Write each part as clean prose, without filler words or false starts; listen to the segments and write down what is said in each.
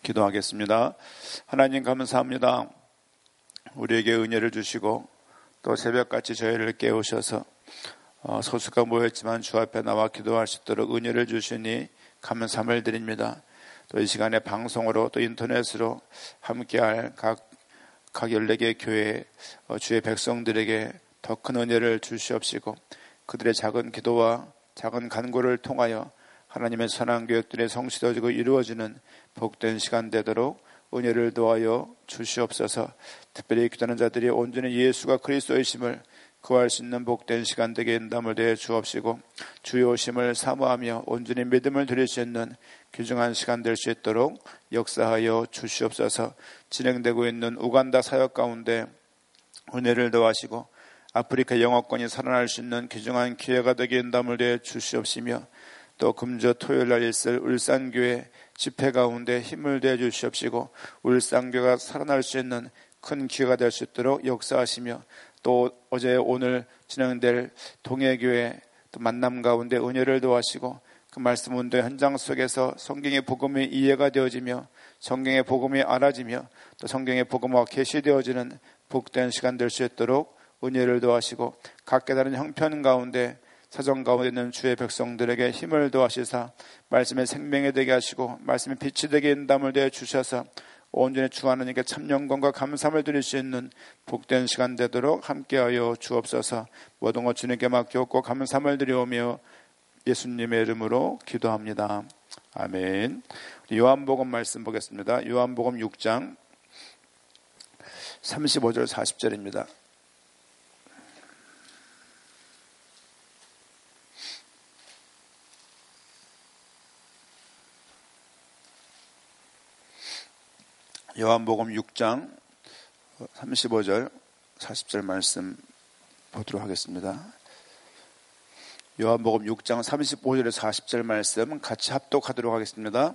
기도하겠습니다. 하나님 감사합니다. 우리에게 은혜를 주시고 또 새벽같이 저희를 깨우셔서 소수가 모였지만 주 앞에 나와 기도할 수 있도록 은혜를 주시니 감사함을 드립니다. 또 이 시간에 방송으로 또 인터넷으로 함께할 각 14개 교회 주의 백성들에게 더 큰 은혜를 주시옵시고 그들의 작은 기도와 작은 간구를 통하여 하나님의 선한 계획들이 성취되어지고 이루어지는 복된 시간 되도록 은혜를 도하여 주시옵소서. 특별히 기도하는 자들이 온전히 예수가 그리스도이심을 구할 수 있는 복된 시간 되게 인담을 대해 주옵시고 주의 오심을 사모하며 온전히 믿음을 드릴 수 있는 귀중한 시간 될 수 있도록 역사하여 주시옵소서. 진행되고 있는 우간다 사역 가운데 은혜를 더하시고 아프리카 영어권이 살아날 수 있는 귀중한 기회가 되게 인담을 대해 주시옵시며 또 금주 토요일 날 있을 울산교회 집회 가운데 힘을 대해 주시옵시고 울산교회가 살아날 수 있는 큰 기회가 될 수 있도록 역사하시며 또 어제 오늘 진행될 동해교회 또 만남 가운데 은혜를 도하시고 그 말씀 운동 현장 속에서 성경의 복음이 이해가 되어지며 성경의 복음이 알아지며 또 성경의 복음화 계시되어지는 복된 시간 될 수 있도록 은혜를 도하시고 각 깨달은 형편 가운데 사정 가운데 있는 주의 백성들에게 힘을 도하시사 말씀의 생명이 되게 하시고 말씀의 빛이 되게 인담을 대해 주셔서 온전히 주 하나님께 참 영광과 감사함을 드릴 수 있는 복된 시간 되도록 함께하여 주옵소서. 모든 것 주님께 맡겼고 감사함을 드리오며 예수님의 이름으로 기도합니다. 아멘. 요한복음 말씀 보겠습니다. 요한복음 6장 35절 40절입니다. 요한복음 6장 35절 40절 말씀 보도록 하겠습니다. 요한복음 6장 35절에서 40절 말씀 같이 합독하도록 하겠습니다.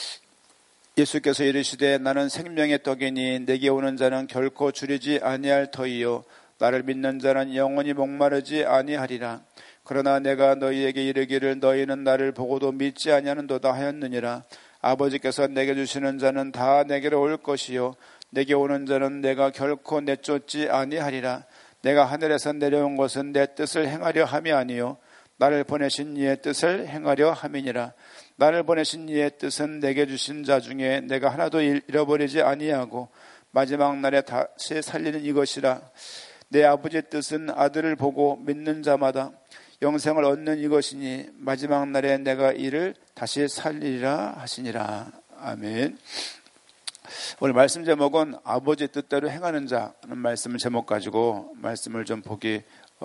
예수께서 이르시되 나는 생명의 떡이니 내게 오는 자는 결코 줄이지 아니할 터이요 나를 믿는 자는 영원히 목마르지 아니하리라. 그러나 내가 너희에게 이르기를 너희는 나를 보고도 믿지 아니하는도다 하였느니라. 아버지께서 내게 주시는 자는 다 내게로 올 것이요 내게 오는 자는 내가 결코 내쫓지 아니하리라. 내가 하늘에서 내려온 것은 내 뜻을 행하려 함이 아니요 나를 보내신 이의 뜻을 행하려 함이니라. 나를 보내신 이의 뜻은 내게 주신 자 중에 내가 하나도 잃어버리지 아니하고 마지막 날에 다시 살리는 이것이라. 내 아버지의 뜻은 아들을 보고 믿는 자마다 영생을 얻는 이것이니 마지막 날에 내가 이를 다시 살리리라 하시니라. 아멘. 오늘 말씀 제목은 아버지의 뜻대로 행하는 자는 말씀을 제목 가지고 말씀을 좀 보기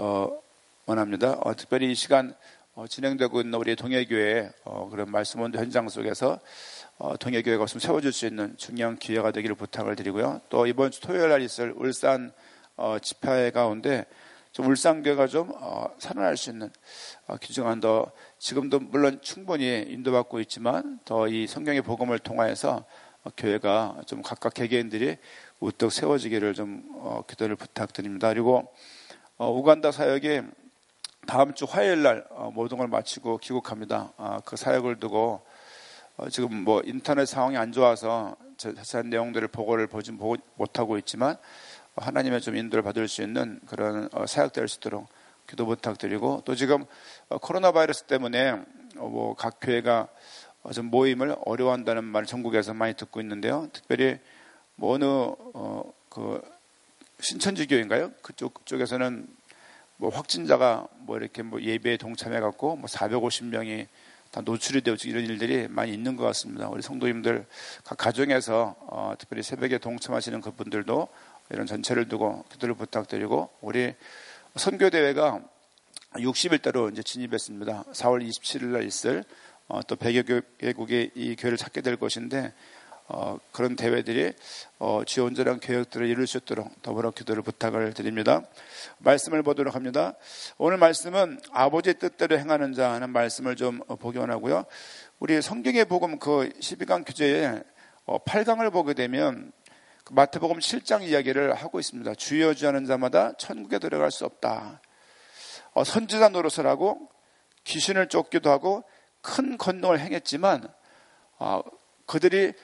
원합니다. 특별히 이 시간 진행되고 있는 우리 동해교회 그런 말씀 원도 현장 속에서 동해교회가 좀 세워줄 수 있는 중요한 기회가 되기를 부탁을 드리고요. 또 이번 주 토요일 날 있을 울산 집회 가운데 좀 울산교회가 좀 살아날 수 있는 귀중한 더 지금도 물론 충분히 인도받고 있지만 더 이 성경의 복음을 통하여서 교회가 좀 각각 개개인들이 우뚝 세워지기를 좀 기도를 부탁드립니다. 그리고 우간다 사역이 다음 주 화요일 날 모든 걸 마치고 귀국합니다. 그 사역을 두고 지금 뭐 인터넷 상황이 안 좋아서 자세한 내용들을 보고를 보지 못하고 있지만 하나님의 좀 인도를 받을 수 있는 그런 사역될 수 있도록 기도 부탁드리고 또 지금 코로나 바이러스 때문에 뭐 각 교회가 좀 모임을 어려워한다는 말을 전국에서 많이 듣고 있는데요. 특별히 뭐 어느 그 신천지 교회인가요? 그쪽에서는 뭐 확진자가 뭐 이렇게 뭐 예배에 동참해 갖고 뭐 450명이 다 노출이 되고 이런 일들이 많이 있는 것 같습니다. 우리 성도님들 각 가정에서 특별히 새벽에 동참하시는 그분들도 이런 전체를 두고 기도를 부탁드리고 우리 선교대회가 60일대로 이제 진입했습니다. 4월 27일 날 있을 또 100여 개국의 이 교회를 찾게 될 것인데 그런 대회들이 지온전한 계획들을 이룰 수 있도록 더불어 기도를 부탁을 드립니다. 말씀을 보도록 합니다. 오늘 말씀은 아버지의 뜻대로 행하는 자는 말씀을 좀 보기 원하고요. 우리 성경의 복음 그 12강 교재에 8강을 보게 되면 마태복음 7장 이야기를 하고 있습니다. 주여 주하는 자마다 천국에 들어갈 수 없다. 선지자 노릇을 하고 귀신을 쫓기도 하고 큰 권능을 행했지만 그들이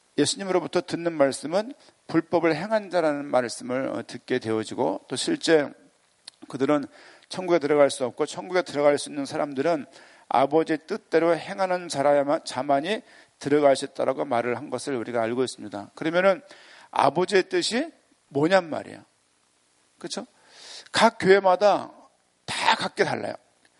예수님으로부터 듣는 말씀은 불법을 행한 자라는 말씀을 듣게 되어지고, 또 실제 그들은 천국에 들어갈 수 없고, 천국에 들어갈 수 있는 사람들은 아버지의 뜻대로 행하는 자만이 들어갈 수 있다라고 말을 한 것을 우리가 알고 있습니다. 그러면은 아버지의 뜻이 뭐냔 말이에요. 그렇죠? 각 교회마다 다 각기 달라요.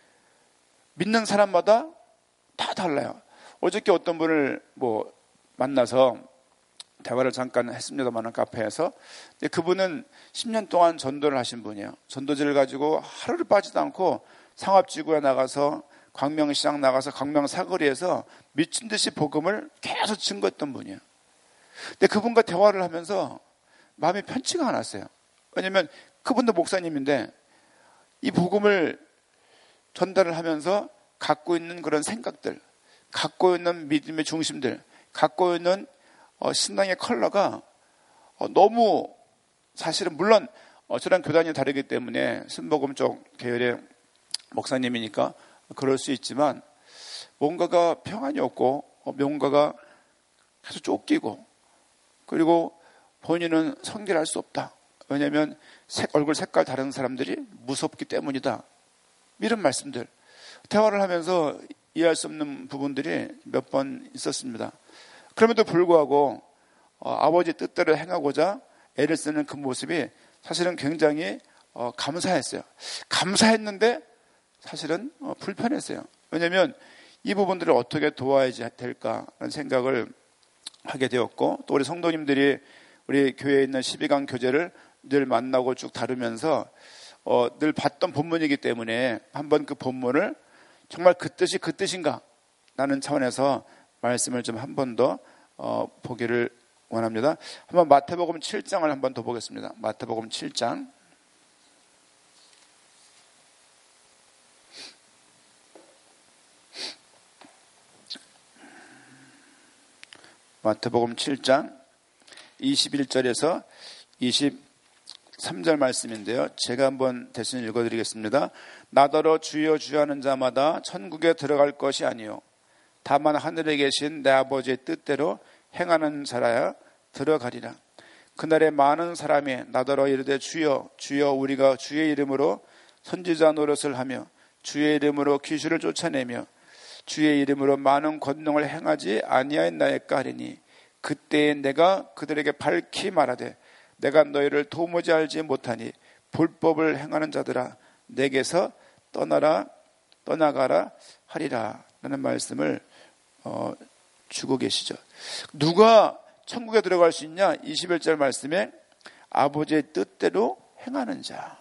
믿는 사람마다 다 달라요. 어저께 어떤 분을 만나서 대화를 잠깐 했습니다만, 카페에서. 근데 그분은 10년 동안 전도를 하신 분이에요. 전도지를 가지고 하루를 빠지도 않고 상업지구에 나가서, 광명시장 나가서, 광명사거리에서 미친 듯이 복음을 계속 증거했던 분이에요. 근데 그분과 대화를 하면서 마음이 편치가 않았어요. 왜냐하면 그분도 목사님인데 이 복음을 전달을 하면서 갖고 있는 그런 생각들, 갖고 있는 믿음의 중심들, 갖고 있는 신앙의 컬러가 너무, 사실은 물론 저랑 교단이 다르기 때문에 순복음 쪽 계열의 목사님이니까 그럴 수 있지만, 뭔가가 평안이 없고 뭔가가 계속 쫓기고, 그리고 본인은 성결할 수 없다. 왜냐하면 얼굴 색깔 다른 사람들이 무섭기 때문이다. 이런 말씀들, 대화를 하면서 이해할 수 없는 부분들이 몇 번 있었습니다. 그럼에도 불구하고 아버지 뜻대로 행하고자 애를 쓰는 그 모습이 사실은 굉장히 감사했어요. 감사했는데 사실은 불편했어요. 왜냐하면 이 부분들을 어떻게 도와야지 될까라는 생각을 하게 되었고, 또 우리 성도님들이 우리 교회에 있는 12강 교재를 늘 만나고 쭉 다루면서 늘 봤던 본문이기 때문에 한번 그 본문을 정말 그 뜻이 그 뜻인가 라는 차원에서 말씀을 좀 한 번 더 보기를 원합니다. 한번 마태복음 7장을 한번 더 보겠습니다. 마태복음 7장. 마태복음 7장 21절에서 23절 말씀인데요. 제가 한번 대신 읽어드리겠습니다. 나더러 주여 주여 하는 자마다 천국에 들어갈 것이 아니요 다만 하늘에 계신 내 아버지의 뜻대로 행하는 자라야 들어가리라. 그날에 많은 사람이 나더러 이르되 주여 주여 우리가 주의 이름으로 선지자 노릇을 하며 주의 이름으로 귀신을 쫓아내며 주의 이름으로 많은 권능을 행하지 아니하였나이까 하리니, 그때에 내가 그들에게 밝히 말하되 내가 너희를 도무지 알지 못하니 불법을 행하는 자들아 내게서 떠나가라 하리라 라는 말씀을 주고 계시죠. 누가 천국에 들어갈 수 있냐? 21절 말씀에 아버지의 뜻대로 행하는 자.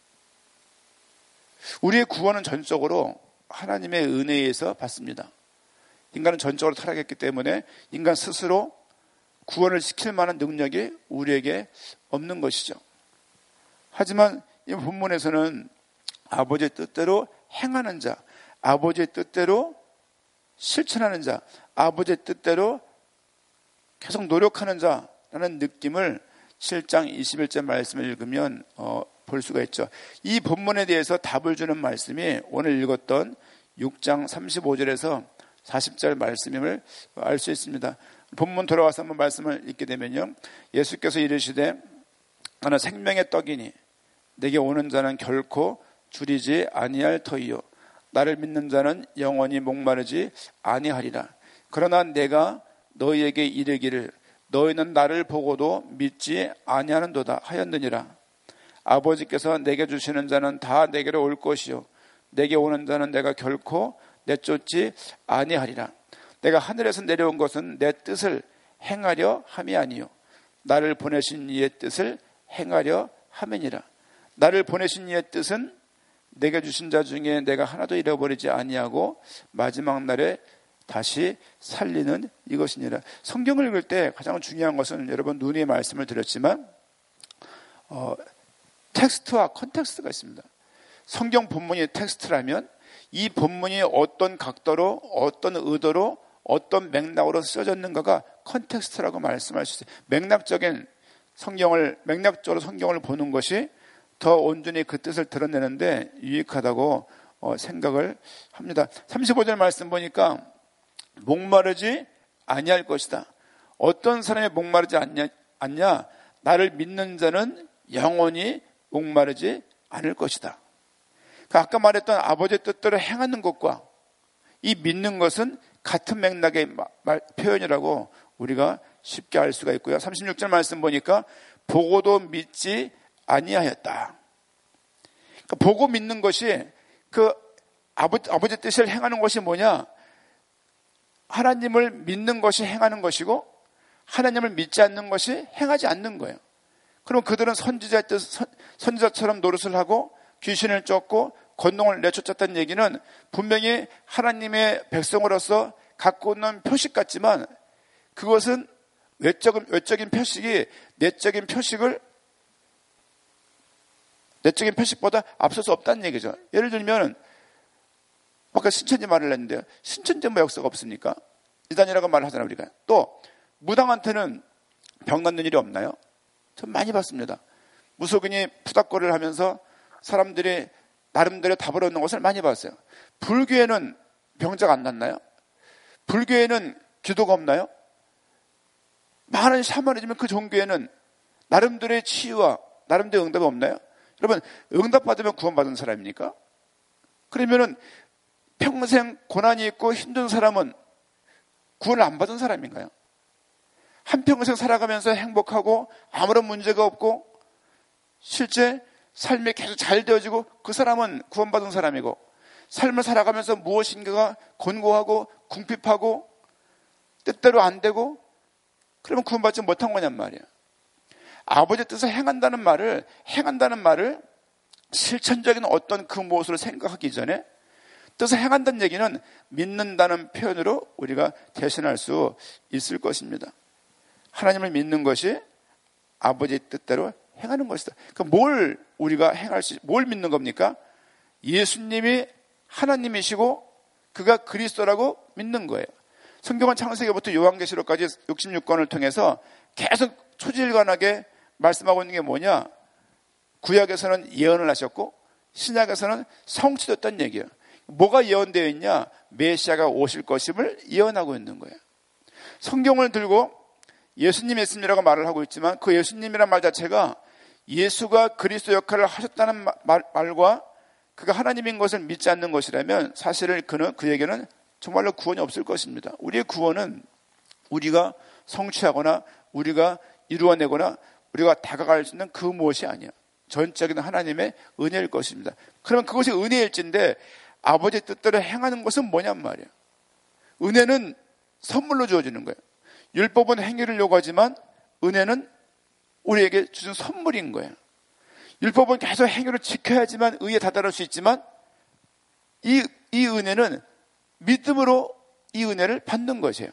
우리의 구원은 전적으로 하나님의 은혜에 의해서 받습니다. 인간은 전적으로 타락했기 때문에 인간 스스로 구원을 시킬 만한 능력이 우리에게 없는 것이죠. 하지만 이 본문에서는 아버지의 뜻대로 행하는 자, 아버지의 뜻대로 실천하는 자, 아버지의 뜻대로 계속 노력하는 자라는 느낌을 7장 21절 말씀을 읽으면 볼 수가 있죠. 이 본문에 대해서 답을 주는 말씀이 오늘 읽었던 6장 35절에서 40절 말씀임을 알 수 있습니다. 본문 돌아와서 한번 말씀을 읽게 되면요, 예수께서 이르시되 나는 생명의 떡이니 내게 오는 자는 결코 줄이지 아니할 터이요 나를 믿는 자는 영원히 목마르지 아니하리라. 그러나 내가 너희에게 이르기를 너희는 나를 보고도 믿지 아니하는도다 하였느니라. 아버지께서 내게 주시는 자는 다 내게로 올 것이요 내게 오는 자는 내가 결코 내쫓지 아니하리라. 내가 하늘에서 내려온 것은 내 뜻을 행하려 함이 아니요 나를 보내신 이의 뜻을 행하려 함이니라. 나를 보내신 이의 뜻은 내게 주신 자 중에 내가 하나도 잃어버리지 아니하고 마지막 날에 다시 살리는 이것이니라. 성경을 읽을 때 가장 중요한 것은, 여러분 눈의 말씀을 드렸지만 텍스트와 컨텍스트가 있습니다. 성경 본문이 텍스트라면 이 본문이 어떤 각도로, 어떤 의도로, 어떤 맥락으로 쓰여졌는가가 컨텍스트라고 말씀할 수 있어요. 맥락적으로 성경을 보는 것이 더 온전히 그 뜻을 드러내는데 유익하다고 생각을 합니다. 35절 말씀 보니까 목마르지 아니할 것이다. 어떤 사람이 목마르지 않냐? 나를 믿는 자는 영원히 목마르지 않을 것이다. 그러니까 아까 말했던 아버지의 뜻대로 행하는 것과 이 믿는 것은 같은 맥락의 표현이라고 우리가 쉽게 알 수가 있고요. 36절 말씀 보니까 보고도 믿지 아니하였다. 그러니까 보고 믿는 것이 그 아버지 뜻을 행하는 것이 뭐냐? 하나님을 믿는 것이 행하는 것이고 하나님을 믿지 않는 것이 행하지 않는 거예요. 그럼 그들은 선지자처럼 노릇을 하고 귀신을 쫓고 권능을 내쫓았다는 얘기는 분명히 하나님의 백성으로서 갖고 있는 표식 같지만 그것은 외적인 표식이 내적인 표식보다 앞설 수 없다는 얘기죠. 예를 들면 아까 신천지 말을 했는데요. 신천지 뭐 역사가 없습니까? 이단이라고 말을 하잖아요, 우리가. 또 무당한테는 병 낫는 일이 없나요? 전 많이 봤습니다. 무속인이 푸닥거리를 하면서 사람들이 나름대로 답을 얻는 것을 많이 봤어요. 불교에는 병자가 안 낫나요? 불교에는 기도가 없나요? 많은 샤머니즘의 그 종교에는 나름대로의 치유와 나름대로 응답이 없나요? 여러분, 응답받으면 구원받은 사람입니까? 그러면은 평생 고난이 있고 힘든 사람은 구원을 안 받은 사람인가요? 한평생 살아가면서 행복하고 아무런 문제가 없고 실제 삶이 계속 잘 되어지고 그 사람은 구원받은 사람이고 삶을 살아가면서 무엇인가가 곤고하고 궁핍하고 뜻대로 안 되고 그러면 구원받지 못한 거냔 말이에요. 아버지의 뜻을 행한다는 말을 실천적인 어떤 그 무엇으로 생각하기 전에 뜻을 행한다는 얘기는 믿는다는 표현으로 우리가 대신할 수 있을 것입니다. 하나님을 믿는 것이 아버지의 뜻대로 행하는 것이다. 그럼 뭘 우리가 뭘 믿는 겁니까? 예수님이 하나님이시고 그가 그리스도라고 믿는 거예요. 성경은 창세기부터 요한계시록까지 66권을 통해서 계속 초지일관하게 말씀하고 있는 게 뭐냐? 구약에서는 예언을 하셨고 신약에서는 성취됐다는 얘기예요. 뭐가 예언되어 있냐? 메시아가 오실 것임을 예언하고 있는 거예요. 성경을 들고 예수님 예수님이라고 말을 하고 있지만 그 예수님이란 말 자체가 예수가 그리스도 역할을 하셨다는 말과 그가 하나님인 것을 믿지 않는 것이라면 사실은 그에게는 정말로 구원이 없을 것입니다. 우리의 구원은 우리가 성취하거나 우리가 이루어내거나 우리가 다가갈 수 있는 그 무엇이 아니야. 전적인 하나님의 은혜일 것입니다. 그러면 그것이 은혜일진데 아버지의 뜻대로 행하는 것은 뭐냔 말이에요. 은혜는 선물로 주어지는 거예요. 율법은 행위를 요구하지만 은혜는 우리에게 주신 선물인 거예요. 율법은 계속 행위를 지켜야지만 의에 다다를 수 있지만 이 은혜는 믿음으로 이 은혜를 받는 것이에요.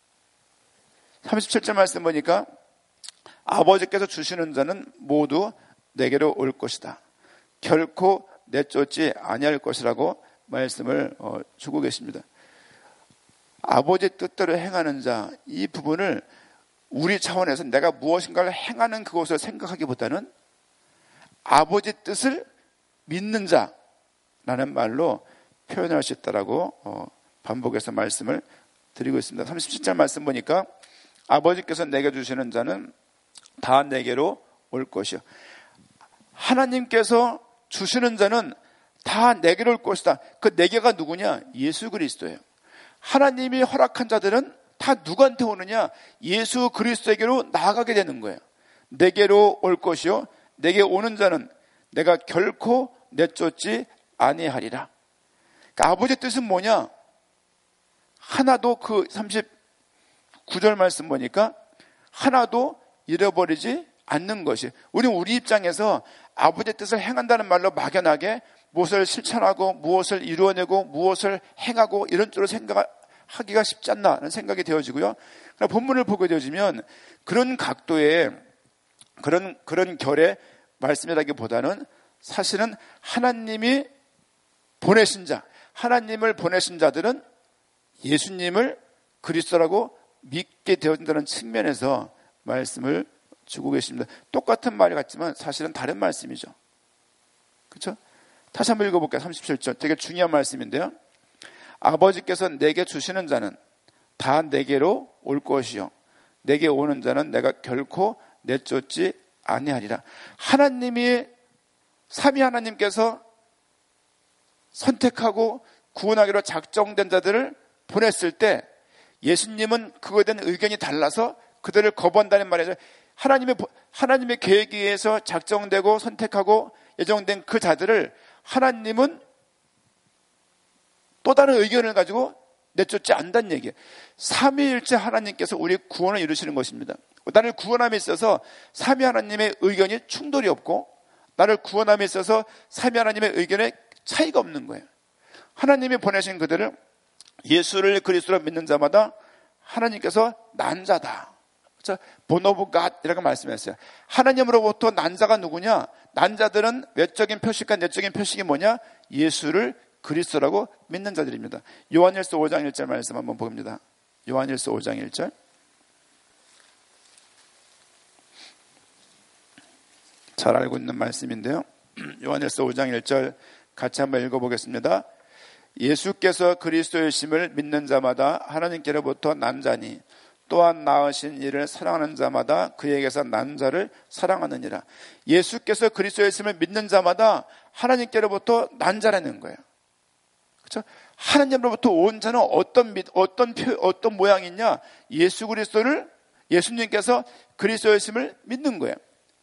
37절 말씀 보니까 아버지께서 주시는 자는 모두 내게로 올 것이다. 결코 내쫓지 아니할 것이라고 말씀을 주고 계십니다. 아버지의 뜻대로 행하는 자, 이 부분을 우리 차원에서 내가 무엇인가를 행하는 그것을 생각하기보다는 아버지의 뜻을 믿는 자라는 말로 표현할 수 있다라고 반복해서 말씀을 드리고 있습니다. 37절 말씀 보니까 아버지께서 내게 주시는 자는 다 내게로 올 것이요. 하나님께서 주시는 자는 다 내게로 올 것이다. 그 내게가 누구냐? 예수 그리스도예요. 하나님이 허락한 자들은 다 누구한테 오느냐? 예수 그리스도에게로 나아가게 되는 거예요. 내게로 올 것이요. 내게 오는 자는 내가 결코 내쫓지 아니하리라. 그러니까 아버지의 뜻은 뭐냐? 하나도 그 39절 말씀 보니까 하나도 잃어버리지 않는 것이. 우리 입장에서 아버지의 뜻을 행한다는 말로 막연하게 무엇을 실천하고 무엇을 이루어내고 무엇을 행하고 이런 쪽으로 생각하기가 쉽지 않나 하는 생각이 되어지고요. 본문을 보게 되어지면 그런 각도의 그런 결의 말씀이라기보다는 사실은 하나님이 보내신 자, 하나님을 보내신 자들은 예수님을 그리스도라고 믿게 되어진다는 측면에서 말씀을 주고 계십니다. 똑같은 말이 같지만 사실은 다른 말씀이죠. 그렇죠? 다시 한번 읽어볼게요. 37절. 되게 중요한 말씀인데요. 아버지께서 내게 주시는 자는 다 내게로 올 것이요. 내게 오는 자는 내가 결코 내쫓지 아니하리라. 하나님이 삼위 하나님께서 선택하고 구원하기로 작정된 자들을 보냈을 때 예수님은 그거에 대한 의견이 달라서 그들을 거부한다는 말이죠. 하나님의 계획에 의해서 작정되고 선택하고 예정된 그 자들을 하나님은 또 다른 의견을 가지고 내쫓지 않는다는 얘기예요. 삼위일체 하나님께서 우리 구원을 이루시는 것입니다. 나를 구원함에 있어서 삼위 하나님의 의견이 충돌이 없고 나를 구원함에 있어서 삼위 하나님의 의견에 차이가 없는 거예요. 하나님이 보내신 그들을 예수를 그리스도로 믿는 자마다 하나님께서 난 자다. born of God 이라고 말씀했어요. 하나님으로부터 난 자가 누구냐? 난 자들은 외적인 표식과 내적인 표식이 뭐냐? 예수를 그리스도라고 믿는 자들입니다. 요한일서 5장 1절 말씀 한번 봅니다. 요한일서 5장 1절. 잘 알고 있는 말씀인데요. 요한일서 5장 1절 같이 한번 읽어보겠습니다. 예수께서 그리스도이심을 믿는 자마다 하나님께로부터 난 자니 또한 낳으신 이를 사랑하는 자마다 그에게서 난 자를 사랑하느니라. 예수께서 그리스도이심을 믿는 자마다 하나님께로부터 난 자라는 거예요. 그렇죠? 하나님으로부터 온 자는 어떤 모양이냐? 예수님께서 그리스도이심을 믿는 거예요.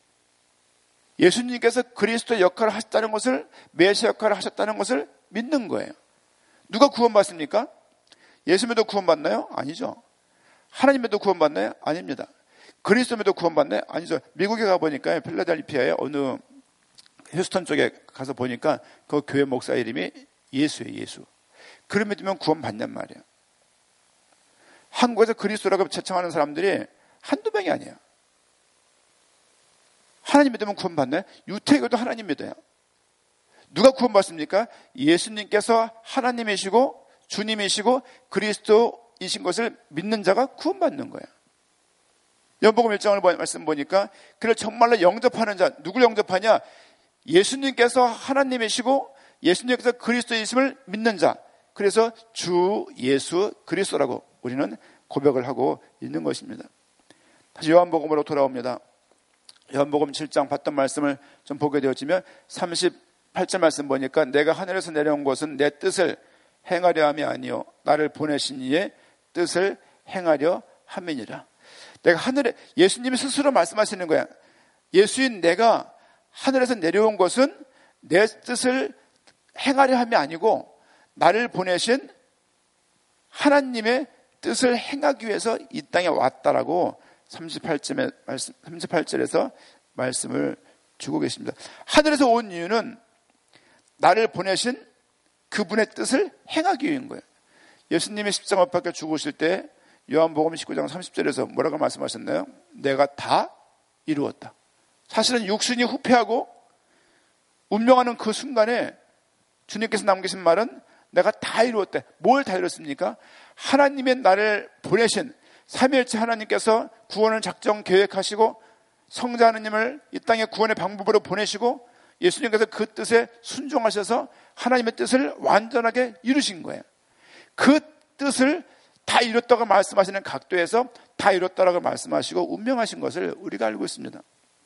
예수님께서 그리스도 역할을 하셨다는 것을, 메시아 역할을 하셨다는 것을 믿는 거예요. 누가 구원받습니까? 예수님도 구원받나요? 아니죠. 하나님에도 구원받나요? 아닙니다. 그리스도에도 구원받나요? 아니죠. 미국에 가보니까 필라델피아의 어느 휴스턴 쪽에 가서 보니까 그 교회 목사 이름이 예수예요. 예수. 그를 믿으면 구원받냔 말이에요. 한국에서 그리스도라고 채청하는 사람들이 한두 명이 아니에요. 하나님 믿으면 구원받나요? 유태교도 하나님 믿어요. 누가 구원받습니까? 예수님께서 하나님이시고 주님이시고 그리스도이신 것을 믿는 자가 구원받는 거예요. 요한복음 1장을 말씀 보니까 그를 정말로 영접하는 자, 누굴 영접하냐? 예수님께서 하나님이시고 예수님께서 그리스도이심을 믿는 자. 그래서 주 예수 그리스도라고 우리는 고백을 하고 있는 것입니다. 다시 요한복음으로 돌아옵니다. 요한복음 7장 봤던 말씀을 좀 보게 되었지만 38절 말씀 보니까 내가 하늘에서 내려온 것은 내 뜻을 행하려 함이 아니요 나를 보내신 이의 뜻을 행하려 함이니라. 내가 예수님이 스스로 말씀하시는 거야. 예수인 내가 하늘에서 내려온 것은 내 뜻을 행하려 함이 아니고 나를 보내신 하나님의 뜻을 행하기 위해서 이 땅에 왔다라고 38절에서 말씀을 주고 계십니다. 하늘에서 온 이유는 나를 보내신 그분의 뜻을 행하기 위한 거예요. 예수님이 십자가 못 박혀 죽으실 때 요한복음 19장 30절에서 뭐라고 말씀하셨나요? 내가 다 이루었다. 사실은 육신이 후패하고 운명하는 그 순간에 주님께서 남기신 말은 내가 다 이루었다. 뭘 다 이뤘습니까? 하나님의 나를 보내신 삼위일체 하나님께서 구원을 작정 계획하시고 성자 하나님을 이 땅에 구원의 방법으로 보내시고 예수님께서 그 뜻에 순종하셔서 하나님의 뜻을 완전하게 이루신 거예요. 그 뜻을 다 이뤘다고 말씀하시는 각도에서 다 이뤘다라고 말씀하시고 운명하신 것을 우리가 알고 있습니다.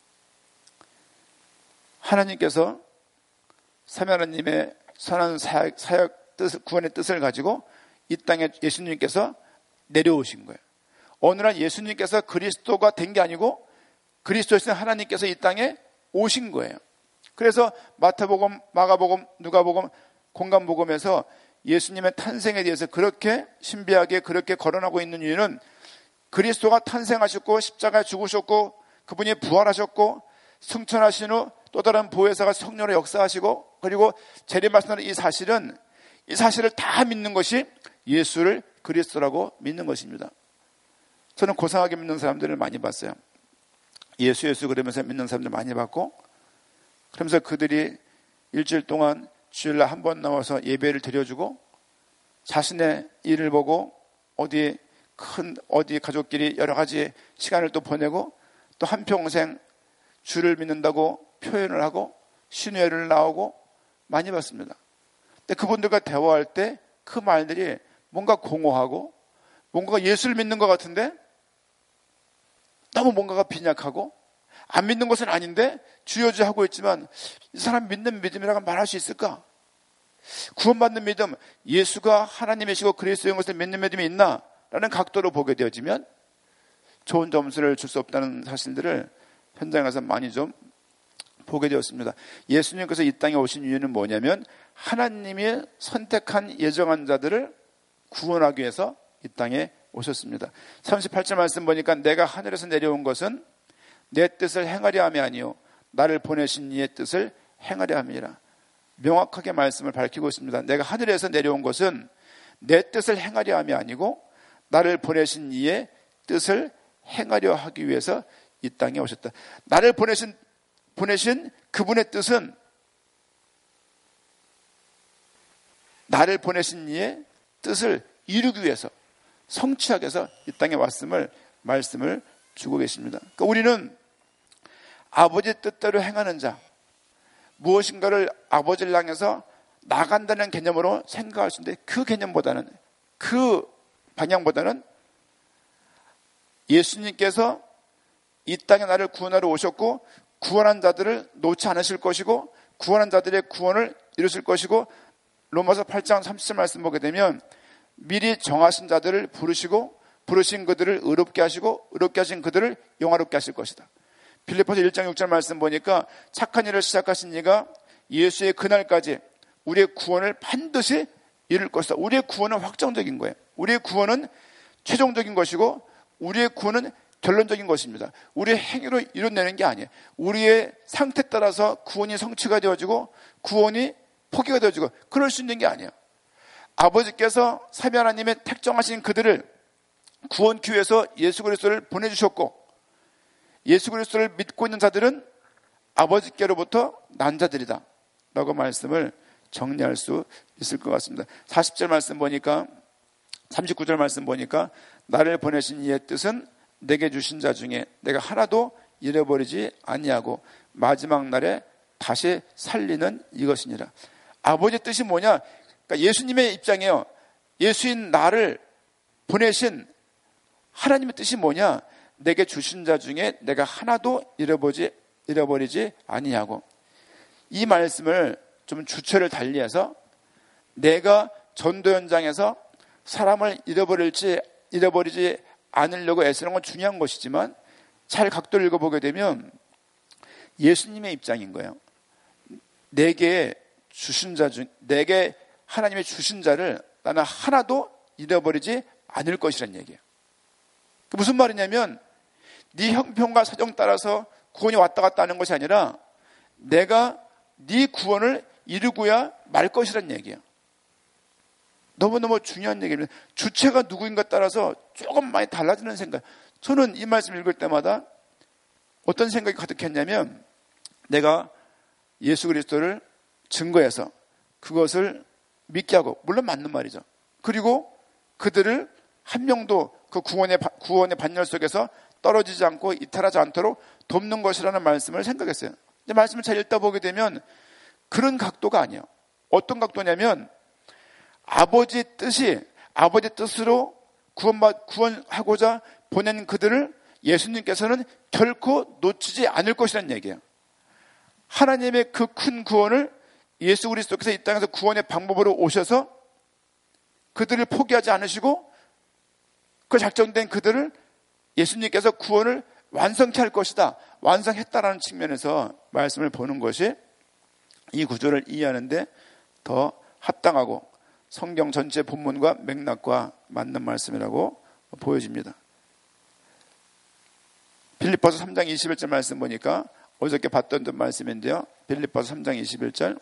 하나님께서 삼위 하나님의 선한 사역 뜻, 구원의 뜻을 가지고 이 땅에 예수님께서 내려오신 거예요. 어느 날 예수님께서 그리스도가 된 게 아니고 그리스도이신 하나님께서 이 땅에 오신 거예요. 그래서 마태복음, 마가복음, 누가복음, 공간복음에서 예수님의 탄생에 대해서 그렇게 신비하게 그렇게 거론하고 있는 이유는 그리스도가 탄생하셨고 십자가에 죽으셨고 그분이 부활하셨고 승천하신 후 또 다른 보혜사가 성령으로 역사하시고 그리고 재림하시는 이 사실을 다 믿는 것이 예수를 그리스도라고 믿는 것입니다. 저는 고상하게 믿는 사람들을 많이 봤어요. 예수 그러면서 믿는 사람들 많이 봤고 그러면서 그들이 일주일 동안 주일날 한 번 나와서 예배를 드려주고 자신의 일을 보고 어디 가족끼리 여러 가지 시간을 또 보내고 또 한평생 주를 믿는다고 표현을 하고 신뢰를 나오고 많이 봤습니다. 근데 그분들과 대화할 때 그 말들이 뭔가 공허하고 뭔가 예수를 믿는 것 같은데 너무 뭔가가 빈약하고 안 믿는 것은 아닌데 주여주 하고 있지만 이 사람 믿는 믿음이라고 말할 수 있을까? 구원받는 믿음, 예수가 하나님이시고 그리스도인 것을 믿는 믿음이 있나? 라는 각도로 보게 되어지면 좋은 점수를 줄 수 없다는 사실들을 현장에서 많이 좀 보게 되었습니다. 예수님께서 이 땅에 오신 이유는 뭐냐면 하나님이 선택한 예정한 자들을 구원하기 위해서 이 땅에 오셨습니다. 38절 말씀 보니까 내가 하늘에서 내려온 것은 내 뜻을 행하려 함이 아니요 나를 보내신 이의 뜻을 행하려 함이라. 명확하게 말씀을 밝히고 있습니다. 내가 하늘에서 내려온 것은 내 뜻을 행하려 함이 아니고 나를 보내신 이의 뜻을 행하려 하기 위해서 이 땅에 오셨다. 나를 보내신 그분의 뜻은 나를 보내신 이의 뜻을 이루기 위해서 성취하기 위해서 이 땅에 왔음을 말씀을 주고 계십니다. 그러니까 우리는 아버지의 뜻대로 행하는 자, 무엇인가를 아버지를 향해서 나간다는 개념으로 생각할 수 있는데 그 개념보다는, 그 방향보다는 예수님께서 이 땅에 나를 구원하러 오셨고 구원한 자들을 놓지 않으실 것이고 구원한 자들의 구원을 이루실 것이고 로마서 8장 30절 말씀 보게 되면 미리 정하신 자들을 부르시고 부르신 그들을 의롭게 하시고 의롭게 하신 그들을 영화롭게 하실 것이다. 빌립보서 1장 6절 말씀 보니까 착한 일을 시작하신 이가 예수의 그날까지 우리의 구원을 반드시 이룰 것이다. 우리의 구원은 확정적인 거예요. 우리의 구원은 최종적인 것이고 우리의 구원은 결론적인 것입니다. 우리의 행위로 이뤄내는 게 아니에요. 우리의 상태에 따라서 구원이 성취가 되어지고 구원이 포기가 되어지고 그럴 수 있는 게 아니에요. 아버지께서 삼위 하나님의 택정하신 그들을 구원기 위해서 예수 그리스도를 보내주셨고 예수 그리스도를 믿고 있는 자들은 아버지께로부터 난 자들이다 라고 말씀을 정리할 수 있을 것 같습니다. 40절 말씀 보니까 39절 말씀 보니까 나를 보내신 이의 뜻은 내게 주신 자 중에 내가 하나도 잃어버리지 아니하고 마지막 날에 다시 살리는 이것이니라. 아버지의 뜻이 뭐냐? 그러니까 예수님의 입장이에요. 예수인 나를 보내신 하나님의 뜻이 뭐냐? 내게 주신 자 중에 내가 하나도 잃어버리지 아니하고. 이 말씀을 좀 주체를 달리해서 내가 전도 현장에서 사람을 잃어버리지 않으려고 애쓰는 건 중요한 것이지만 잘 각도를 읽어보게 되면 예수님의 입장인 거예요. 내게 하나님의 주신 자를 나는 하나도 잃어버리지 않을 것이라는 얘기예요. 무슨 말이냐면 네 형편과 사정 따라서 구원이 왔다 갔다 하는 것이 아니라 내가 네 구원을 이루고야 말 것이라는 얘기예요. 너무너무 중요한 얘기입니다. 주체가 누구인가 따라서 조금 많이 달라지는 생각. 저는 이 말씀 읽을 때마다 어떤 생각이 가득했냐면 내가 예수 그리스도를 증거해서 그것을 믿게 하고, 물론 맞는 말이죠. 그리고 그들을 한 명도 그 구원의 반열 속에서 떨어지지 않고 이탈하지 않도록 돕는 것이라는 말씀을 생각했어요. 근데 말씀을 잘 읽다 보게 되면 그런 각도가 아니에요. 어떤 각도냐면 아버지 뜻으로 구원하고자 보낸 그들을 예수님께서는 결코 놓치지 않을 것이라는 얘기예요. 하나님의 그 큰 구원을 예수 그리스도께서 이 땅에서 구원의 방법으로 오셔서 그들을 포기하지 않으시고 그 작정된 그들을 예수님께서 구원을 완성케 할 것이다. 완성했다라는 측면에서 말씀을 보는 것이 이 구조를 이해하는데 더 합당하고 성경 전체 본문과 맥락과 맞는 말씀이라고 보여집니다. 빌립보서 3장 21절 말씀 보니까 어저께 봤던 말씀인데요. 빌립보서 3장 21절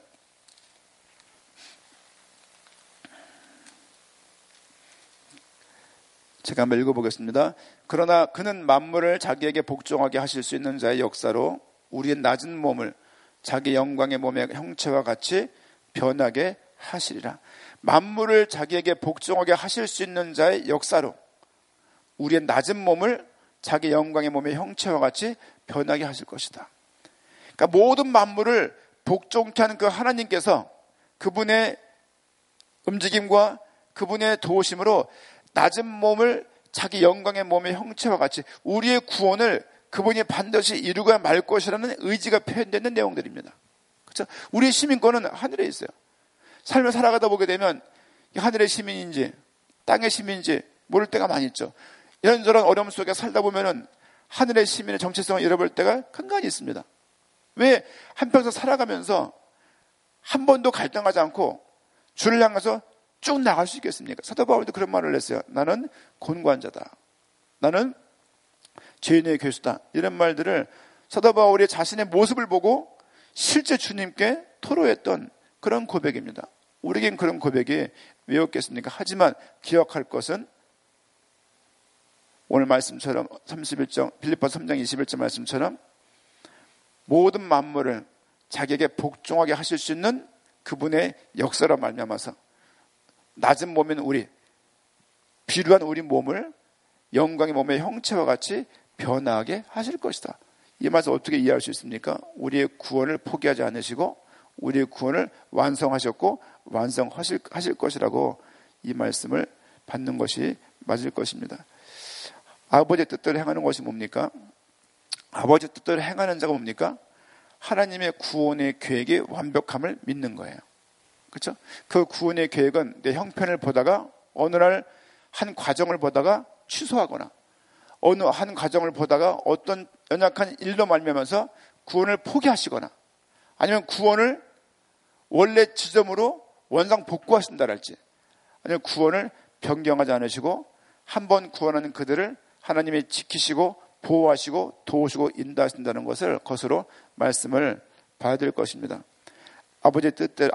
제가 한번 읽어보겠습니다. 그러나 그는 만물을 자기에게 복종하게 하실 수 있는 자의 역사로 우리의 낮은 몸을 자기 영광의 몸의 형체와 같이 변하게 하시리라. 만물을 자기에게 복종하게 하실 수 있는 자의 역사로 우리의 낮은 몸을 자기 영광의 몸의 형체와 같이 변하게 하실 것이다. 그러니까 모든 만물을 복종케 하는 그 하나님께서 그분의 움직임과 그분의 도우심으로 낮은 몸을 자기 영광의 몸의 형체와 같이 우리의 구원을 그분이 반드시 이루고야 말 것이라는 의지가 표현되는 내용들입니다. 그렇죠? 우리의 시민권은 하늘에 있어요. 삶을 살아가다 보게 되면 하늘의 시민인지 땅의 시민인지 모를 때가 많이 있죠. 이런저런 어려움 속에 살다 보면은 하늘의 시민의 정체성을 잃어버릴 때가 간간히 있습니다. 왜 한평생 살아가면서 한 번도 갈등하지 않고 주를 향해서 쭉 나갈 수 있겠습니까? 사도 바울도 그런 말을 했어요. 나는 곤고한자다. 나는 죄인의 교수다. 이런 말들을 사도 바울이 자신의 모습을 보고 실제 주님께 토로했던 그런 고백입니다. 우리에겐 그런 고백이 왜 없겠습니까? 하지만 기억할 것은 오늘 말씀처럼 31장 빌립보서 3장 21절 말씀처럼 모든 만물을 자기에게 복종하게 하실 수 있는 그분의 역사로 말미암아서 낮은 몸인 우리, 비루한 우리 몸을 영광의 몸의 형체와 같이 변화하게 하실 것이다. 이 말씀 어떻게 이해할 수 있습니까? 우리의 구원을 포기하지 않으시고 우리의 구원을 완성하셨고 완성하실 것이라고 이 말씀을 받는 것이 맞을 것입니다. 아버지의 뜻대로 행하는 것이 뭡니까? 아버지의 뜻대로 행하는 자가 뭡니까? 하나님의 구원의 계획의 완벽함을 믿는 거예요. 그렇죠? 그 구원의 계획은 내 형편을 보다가 어느 날 한 과정을 보다가 취소하거나 어느 한 과정을 보다가 어떤 연약한 일로 말미암아서 구원을 포기하시거나 아니면 구원을 원래 지점으로 원상 복구하신다랄지 아니면 구원을 변경하지 않으시고 한 번 구원하는 그들을 하나님이 지키시고 보호하시고 도우시고 인도하신다는 것을 것으로 말씀을 봐야 될 것입니다. 아버지의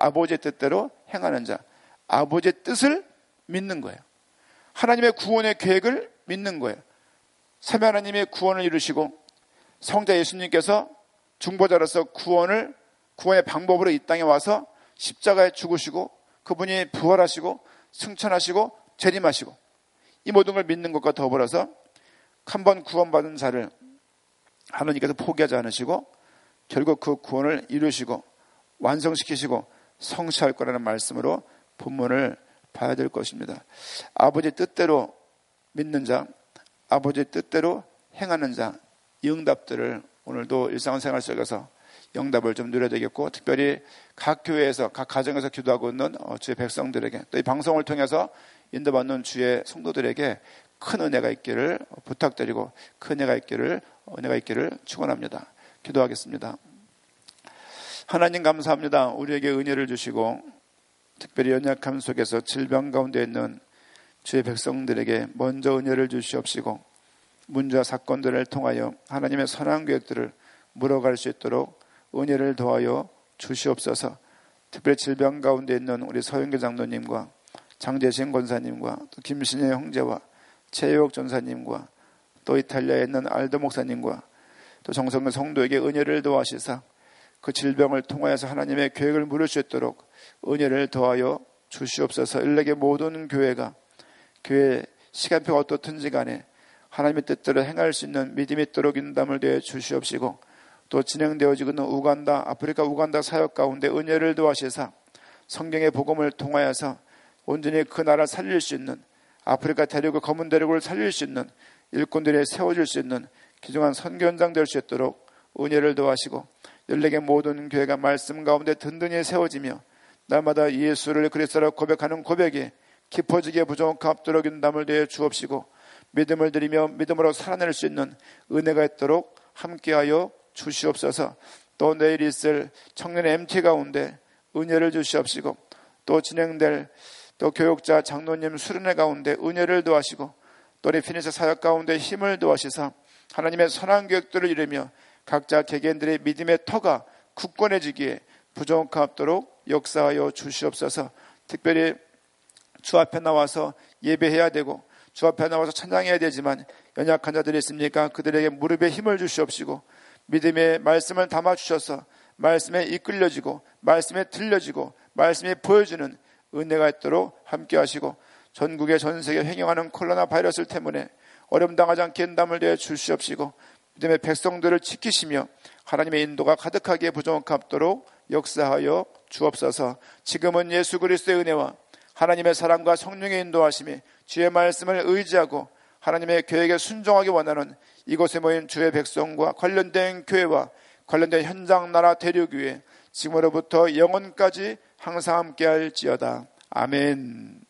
뜻대로 행하는 자, 아버지의 뜻을 믿는 거예요. 하나님의 구원의 계획을 믿는 거예요. 삼위 하나님의 구원을 이루시고 성자 예수님께서 중보자로서 구원의 방법으로 이 땅에 와서 십자가에 죽으시고 그분이 부활하시고 승천하시고 재림하시고 이 모든 걸 믿는 것과 더불어서 한 번 구원받은 자를 하나님께서 포기하지 않으시고 결국 그 구원을 이루시고 완성시키시고 성취할 거라는 말씀으로 본문을 봐야 될 것입니다. 아버지의 뜻대로 믿는 자, 아버지의 뜻대로 행하는 자, 이 응답들을 오늘도 일상생활 속에서 영답을 좀 누려야 되겠고 특별히 각 교회에서 각 가정에서 기도하고 있는 주의 백성들에게 또 이 방송을 통해서 인도받는 주의 성도들에게 큰 은혜가 있기를 부탁드리고 큰 은혜가 있기를 축원합니다. 기도하겠습니다. 하나님 감사합니다. 우리에게 은혜를 주시고 특별히 연약함 속에서 질병 가운데 있는 주의 백성들에게 먼저 은혜를 주시옵시고 문제와 사건들을 통하여 하나님의 선한 계획들을 물어갈 수 있도록 은혜를 더하여 주시옵소서. 특별히 질병 가운데 있는 우리 서영교 장로님과 장재신 권사님과 또 김신혜 형제와 최혜옥 전사님과 또 이탈리아에 있는 알도 목사님과 또 정성근 성도에게 은혜를 더하시사 그 질병을 통하여서 하나님의 계획을 물을 수 있도록 은혜를 더하여 주시옵소서. 일렉의 모든 교회가 교회 시간표가 어떻든지 간에 하나님의 뜻대로 행할 수 있는 믿음이 있도록 인담을 되어 주시옵시고 또 진행되어지고 있는 아프리카 우간다 사역 가운데 은혜를 더하시사 성경의 복음을 통하여서 온전히 그 나라 살릴 수 있는 아프리카 대륙의 검은 대륙을 살릴 수 있는 일꾼들이 세워질 수 있는 귀중한 선교 현장 될 수 있도록 은혜를 더하시고 연락의 모든 교회가 말씀 가운데 든든히 세워지며 날마다 예수를 그리스도로 고백하는 고백이 깊어지게 부족합도록 인담을 되어 주옵시고 믿음을 드리며 믿음으로 살아낼 수 있는 은혜가 있도록 함께하여 주시옵소서. 또 내일 있을 청년 MT 가운데 은혜를 주시옵시고 또 진행될 또 교육자 장로님 수련회 가운데 은혜를 더하시고 또 우리 피니스 사역 가운데 힘을 더하시사 하나님의 선한 계획들을 이루며 각자 개개인들의 믿음의 터가 굳건해지기에 부족합도록 역사하여 주시옵소서. 특별히 주 앞에 나와서 예배해야 되고 주 앞에 나와서 찬양해야 되지만 연약한 자들이 있습니까? 그들에게 무릎에 힘을 주시옵시고 믿음의 말씀을 담아주셔서 말씀에 이끌려지고 말씀에 들려지고 말씀에 보여주는 은혜가 있도록 함께 하시고 전국에 전 세계 횡행하는 코로나 바이러스를 때문에 어려움 당하지 않게 인담을 내어 주시옵시고 믿음의 백성들을 지키시며 하나님의 인도가 가득하게 부족합도록 역사하여 주옵소서. 지금은 예수 그리스도의 은혜와 하나님의 사랑과 성령의 인도하심이 주의 말씀을 의지하고 하나님의 계획에 순종하기 원하는 이곳에 모인 주의 백성과 관련된 교회와 관련된 현장 나라 대륙 위에 지금으로부터 영원까지 항상 함께할지어다. 아멘.